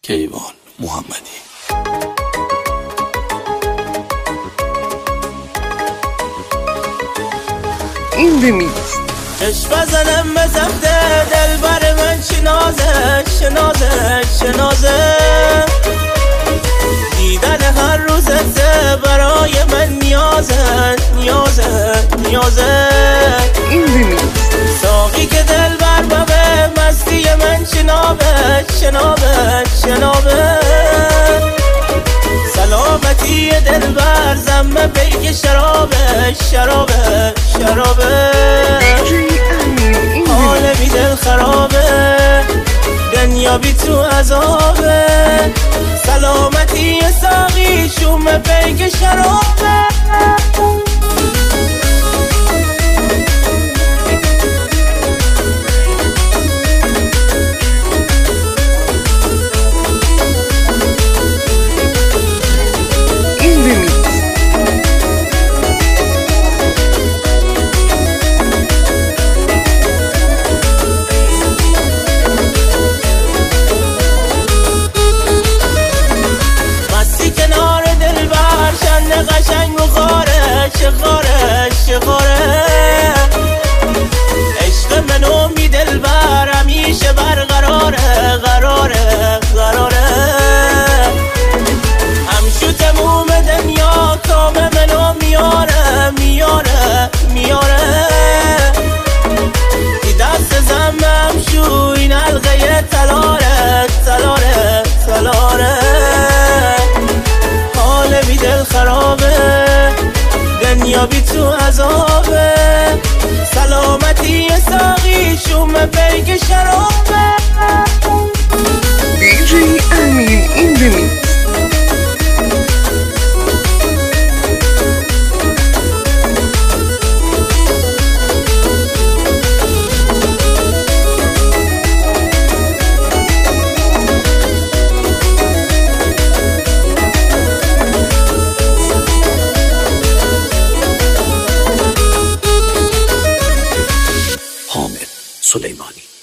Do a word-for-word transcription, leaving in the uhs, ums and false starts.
کیوان محمدی. این بمیز چشم بزنم به زفته دل بر من شنازه شنازه شنازه دیدن هر روزته برای من نیازه نیازه نیازه این بمیز ساقی که دل بر ببه مستی من شنابه شنابه شنابه سلامتی دل بر زمه پیک شرابه شرابه شرابه حال بی دل خرابه دنیا بی تو عذابه سلامتی ساقی شوم پیک شرابه قشنگ بخوره شخاره شخاره عشق منو می دل بر همیشه برقراره قراره قراره همشو تموم دنیا کام منو میاره میاره میاره ای دست زمم شو این حلقه تلاره تلاره تلاره حال بی دل خرابه دنیا بی تو عذابه سلامتی ساقی شوم پیک شرابه دی جی امین این بمیز حامد سلیمانی.